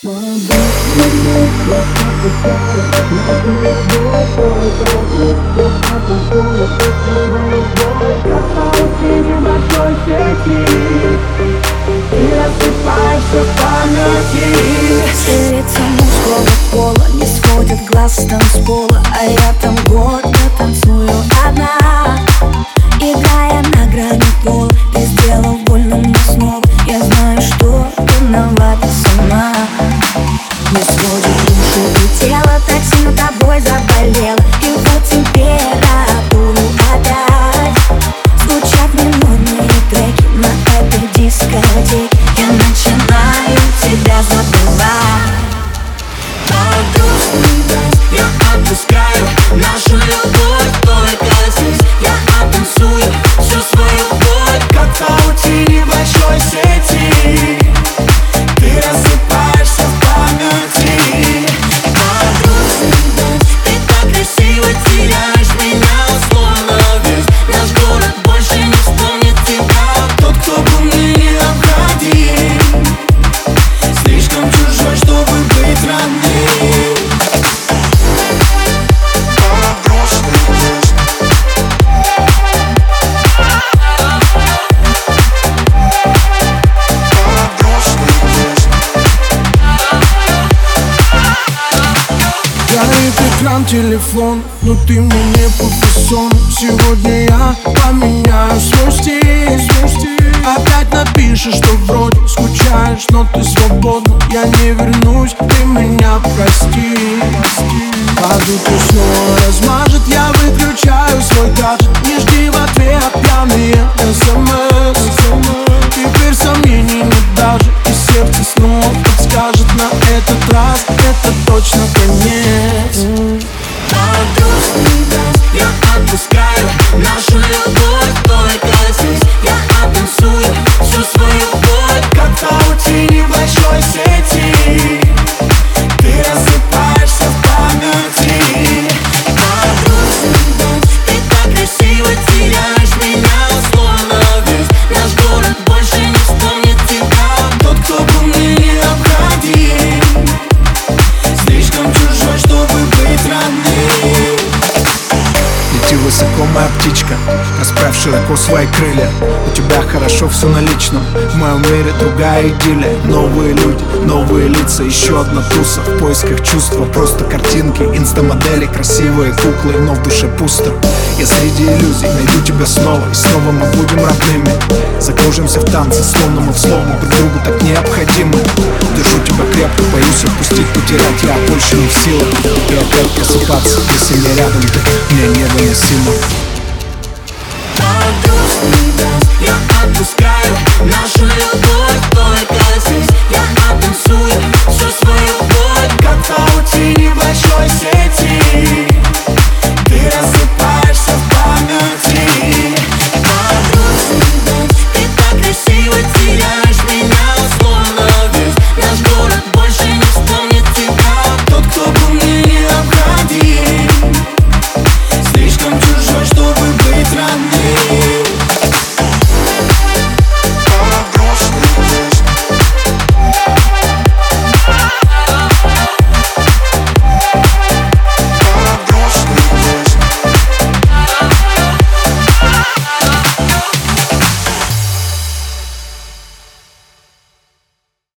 Все лица мужского пола не сводят глаз с танцпола, а я там год танцую одна, играя на грани пола. Ты сделал больно мне снова, я знаю, что виновата сама. Не сводит душу и тело, так сильно тобой заболело. И вот температуру опять звучат минорные треки на этой дискотеке. Я начинаю тебя забывать. Под грустный дождь я отпускаю нашу любовь, только здесь я оттанцую всю свою боль. Как в паутине большой сети ты рассыпаешься в памяти. Под грустный дождь ты так красиво теряешь меня, словно весь наш город больше не вспомнит тебя. Тот, кто был мне необходим, слишком чужой, чтобы быть родным. Горит экран, телефон, но ты мне не по фасону. Сегодня я поменяю свой стиль. Опять напишешь, что вроде скучаешь, но ты свободна. Я не вернусь, ты меня прости. Паду, ты снова размажет, я выключаю свой гаджет. Не жди в ответ пьяные СМС. Теперь сомнений нет даже, и сердце снова подскажет: на этот раз это точно конец. Под грустный дождь я отпускаю нашу любовь, только здесь я оттанцую всю свою боль. Как в паутине большой сети ты рассыпаешься в памяти. Под грустный дождь ты так красиво теряешь меня, словно весь наш город больше не вспомнит тебя. Тот, кто был мне необходим, слишком чужой, чтобы быть родным. Лети высоко, моя птичка, расправь широко свои крылья. У тебя хорошо все на личном, в моем мире другая идиллия. Новые люди, новые лица, еще одна туса. В поисках чувства, просто картинки, инстамодели, красивые куклы, но в душе пусто. Я среди иллюзий найду тебя снова, и снова мы будем родными. Закружимся в танце, словно мы в слово друг другу так необходимы. Держу тебя крепко, боюсь отпустить, потерять я больше не в силах. И опять просыпаться, если не рядом ты, мне невыносимо. Под грустный дождь я отпускаю нашу любовь, только здесь я